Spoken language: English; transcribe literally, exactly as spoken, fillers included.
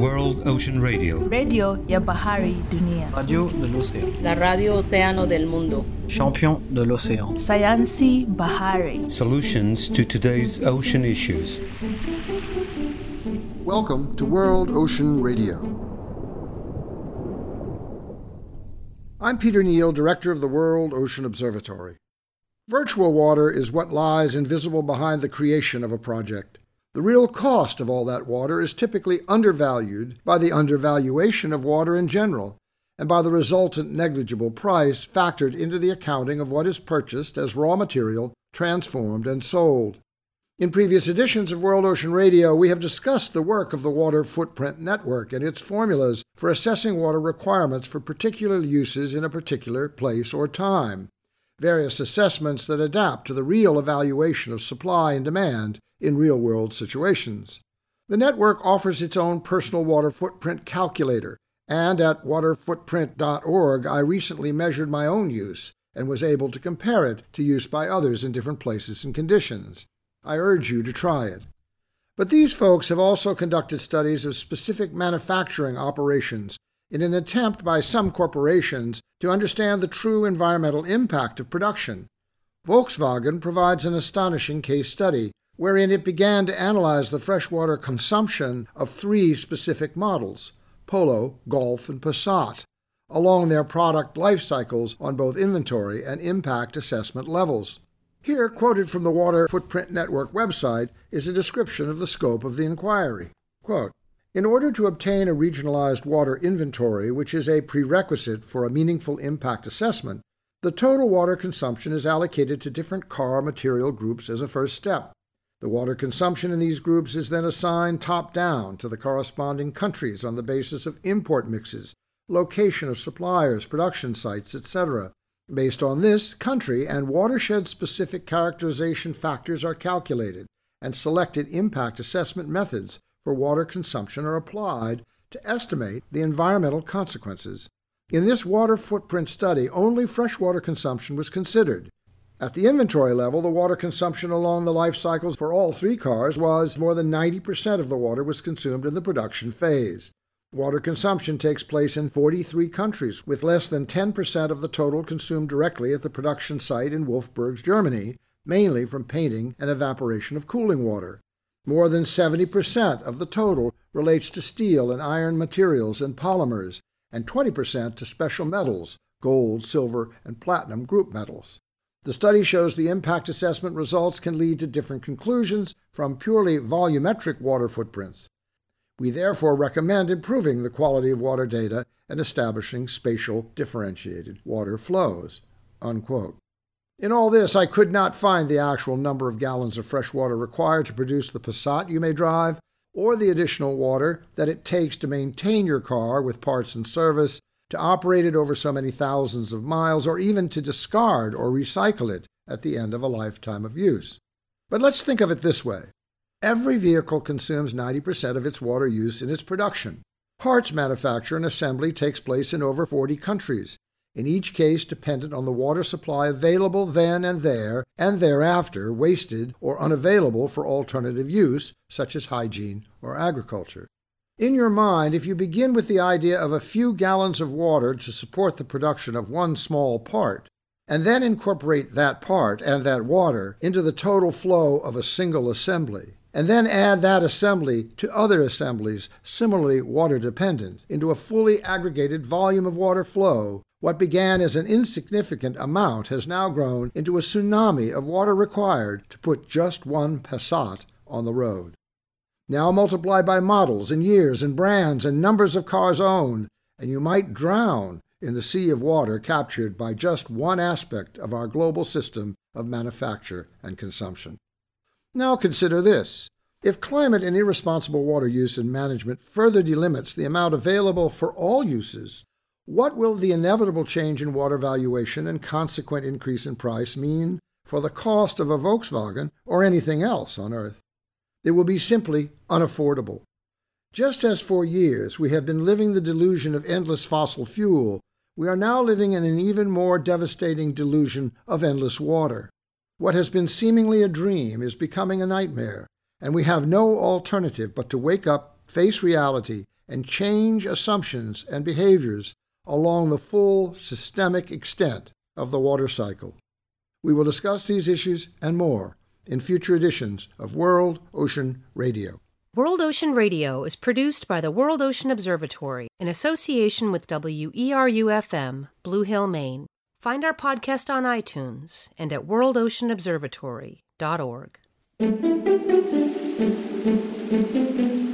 World Ocean Radio. Radio ya Bahari Dunia. Radio de l'océan. La radio océano del mundo. Champion de l'océan. Sayansi Bahari. Solutions to today's ocean issues. Welcome to World Ocean Radio. I'm Peter Neal, Director of the World Ocean Observatory. Virtual water is what lies invisible behind the creation of a project. The real cost of all that water is typically undervalued by the undervaluation of water in general, and by the resultant negligible price factored into the accounting of what is purchased as raw material, transformed, and sold. In previous editions of World Ocean Radio, we have discussed the work of the Water Footprint Network and its formulas for assessing water requirements for particular uses in a particular place or time, various assessments that adapt to the real evaluation of supply and demand in real-world situations. The network offers its own personal water footprint calculator, and at water footprint dot org I recently measured my own use and was able to compare it to use by others in different places and conditions. I urge you to try it. But these folks have also conducted studies of specific manufacturing operations in an attempt by some corporations to understand the true environmental impact of production. Volkswagen provides an astonishing case study wherein it began to analyze the freshwater consumption of three specific models, Polo, Golf, and Passat, along their product life cycles on both inventory and impact assessment levels. Here, quoted from the Water Footprint Network website, is a description of the scope of the inquiry. Quote, "In order to obtain a regionalized water inventory, which is a prerequisite for a meaningful impact assessment, the total water consumption is allocated to different car material groups as a first step. The water consumption in these groups is then assigned top-down to the corresponding countries on the basis of import mixes, location of suppliers, production sites, et cetera. Based on this, country and watershed-specific characterization factors are calculated, and selected impact assessment methods for water consumption are applied to estimate the environmental consequences. In this water footprint study, only freshwater consumption was considered. At the inventory level, the water consumption along the life cycles for all three cars was more than ninety percent of the water was consumed in the production phase. Water consumption takes place in forty-three countries, with less than ten percent of the total consumed directly at the production site in Wolfsburg, Germany, mainly from painting and evaporation of cooling water. More than seventy percent of the total relates to steel and iron materials and polymers, and twenty percent to special metals, gold, silver, and platinum group metals. The study shows the impact assessment results can lead to different conclusions from purely volumetric water footprints. We therefore recommend improving the quality of water data and establishing spatial differentiated water flows." Unquote. In all this, I could not find the actual number of gallons of fresh water required to produce the Passat you may drive, or the additional water that it takes to maintain your car with parts and service, to operate it over so many thousands of miles, or even to discard or recycle it at the end of a lifetime of use. But let's think of it this way. Every vehicle consumes ninety percent of its water use in its production. Parts manufacture and assembly takes place in over forty countries, in each case dependent on the water supply available then and there, and thereafter wasted or unavailable for alternative use, such as hygiene or agriculture. In your mind, if you begin with the idea of a few gallons of water to support the production of one small part, and then incorporate that part and that water into the total flow of a single assembly, and then add that assembly to other assemblies similarly water-dependent into a fully aggregated volume of water flow, what began as an insignificant amount has now grown into a tsunami of water required to put just one Passat on the road. Now multiply by models and years and brands and numbers of cars owned, and you might drown in the sea of water captured by just one aspect of our global system of manufacture and consumption. Now consider this. If climate and irresponsible water use and management further delimits the amount available for all uses, what will the inevitable change in water valuation and consequent increase in price mean for the cost of a Volkswagen or anything else on Earth? It will be simply unaffordable. Just as for years we have been living the delusion of endless fossil fuel, we are now living in an even more devastating delusion of endless water. What has been seemingly a dream is becoming a nightmare, and we have no alternative but to wake up, face reality, and change assumptions and behaviors along the full systemic extent of the water cycle. We will discuss these issues and more in future editions of World Ocean Radio. World Ocean Radio is produced by the World Ocean Observatory in association with W E R U F M, Blue Hill, Maine. Find our podcast on iTunes and at world ocean observatory dot org.